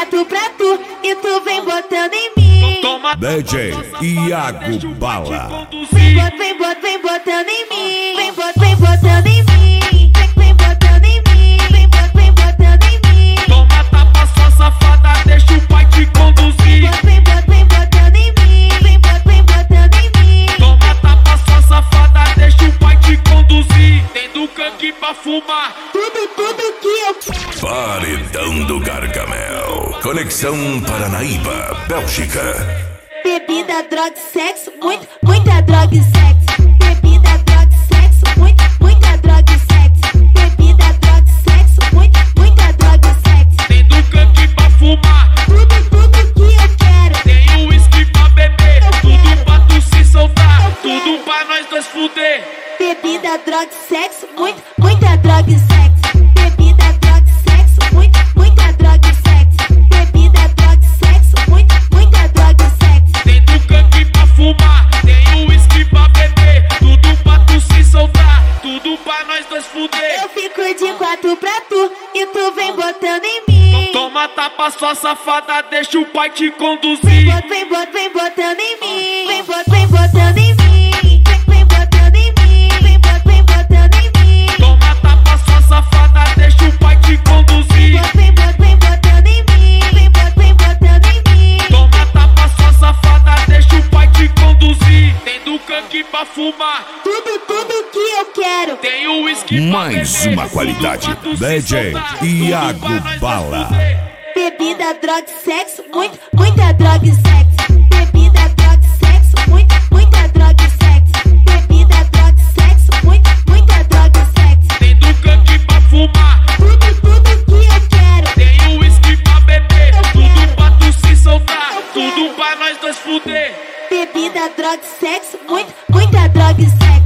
quatro pra tu e tu vem botando em mim. DJ Iago Bala. Vem botando em mim. Vem botando em mim. Vem botando em mim. Vem botando em mim. Toma tapa, sua safada, deixa o pai te conduzir. Vem botando em mim. Vem botando em mim. Toma tapa, sua safada, deixa o pai te conduzir. Tem do canque pra fumar. Tudo que eu quero. Paredão do Gargamel. Conexão Paranaíba, Bélgica. Bebida, droga, sexo, muita droga e sexo. Bebida, droga, sexo, muita droga e sexo. Bebida, droga, sexo, muita droga e sexo. Tem do canque pra fumar. Tudo que eu quero. Tem o uísque pra beber. Tudo pra tu se soltar. Tudo pra nós dois fuder. Bebida, droga, sexo, muita droga e sexo. Bebida, droga, sexo, muita droga e sexo. Bebida, droga, sexo, muita droga e sexo. Tem do canque pra fumar. Tem o uísque pra beber. Tudo pra tu se soltar. Tudo pra nós dois fuder. Eu fico de quatro pra tu e tu vem botando em mim. Toma tapa, sua safada, deixa o pai te conduzir. Vem botando em mim. Vem botando em mim. Vem botando em mim. Vem botando em mim. Toma tapa, sua safada, deixa o pai te conduzir. Vem botando em mim. Vem botando em mim. Toma tapa, sua safada, deixa o pai te conduzir. Tem do canque pra fumar. Tudo que eu quero. Tem o uísque pra Mais beber. uma qualidade. Tudo pra tu se DJ soltar. Tudo Iago pra nós dois Bala. fuder. Bebida, droga, sexo, muita droga e sexo. Bebida, droga, sexo, muita droga e sexo. Bebida, droga, sexo, muita droga e sexo. Tem do canque pra fumar. Tudo que eu quero. Tem o uísque pra beber. Tudo pra tu se soltar. Tudo pra nós dois fuder. Bebida, droga, sexo, muita droga e sexo.